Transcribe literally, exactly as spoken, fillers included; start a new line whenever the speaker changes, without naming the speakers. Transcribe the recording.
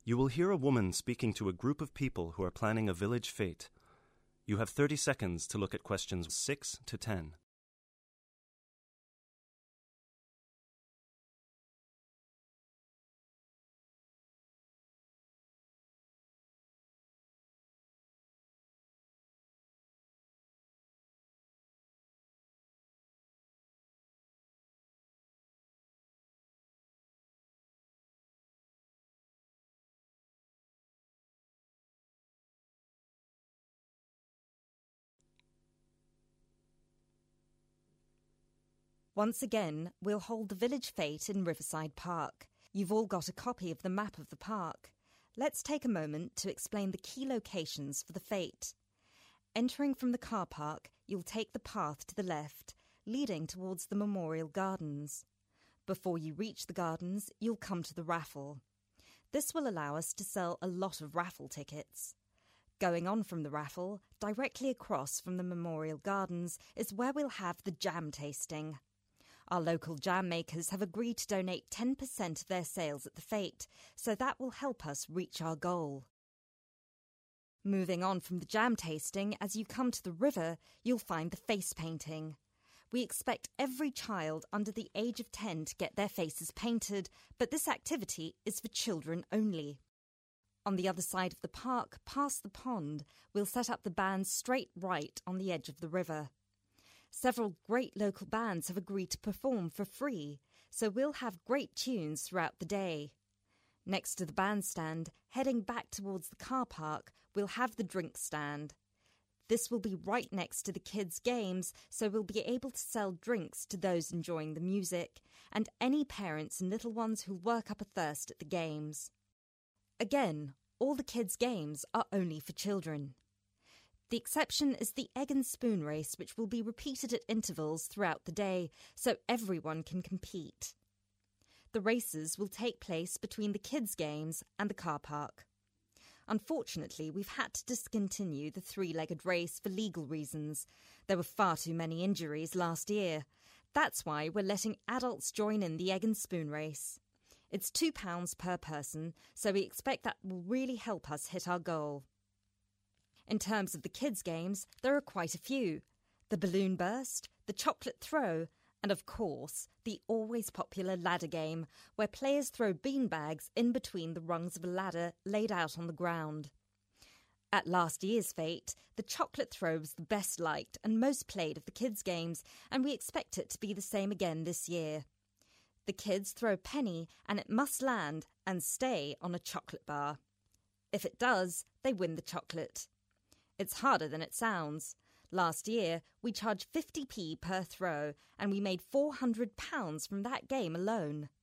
You will hear a woman speaking to a group of people who are planning a village fete. You have thirty seconds to look at questions six to ten.
Once again, we'll hold the village fete in Riverside Park. You've all got a copy of the map of the park. Let's take a moment to explain the key locations for the fete. Entering from the car park, you'll take the path to the left, leading towards the Memorial Gardens. Before you reach the gardens, you'll come to the raffle. This will allow us to sell a lot of raffle tickets. Going on from the raffle, directly across from the Memorial Gardens is where we'll have the jam tasting. Our local jam makers have agreed to donate ten percent of their sales at the fete, so that will help us reach our goal. Moving on from the jam tasting, as you come to the river, you'll find the face painting. We expect every child under the age of ten to get their faces painted, but this activity is for children only. On the other side of the park, past the pond, we'll set up the band straight right on the edge of the river. Several great local bands have agreed to perform for free, so we'll have great tunes throughout the day. Next to the bandstand, heading back towards the car park, we'll have the drink stand. This will be right next to the kids' games, so we'll be able to sell drinks to those enjoying the music, and any parents and little ones who work up a thirst at the games. Again, all the kids' games are only for children. The exception is the egg and spoon race, which will be repeated at intervals throughout the day, so everyone can compete. The races will take place between the kids' games and the car park. Unfortunately, we've had to discontinue the three-legged race for legal reasons. There were far too many injuries last year. That's why we're letting adults join in the egg and spoon race. It's two pounds per person, so we expect that will really help us hit our goal. In terms of the kids' games, there are quite a few. The balloon burst, the chocolate throw, and of course, the always popular ladder game, where players throw beanbags in between the rungs of a ladder laid out on the ground. At last year's fete, the chocolate throw was the best liked and most played of the kids' games, and we expect it to be the same again this year. The kids throw a penny and it must land and stay on a chocolate bar. If it does, they win the chocolate. It's harder than it sounds. Last year, we charged fifty p per throw, and we made four hundred pounds from that game alone.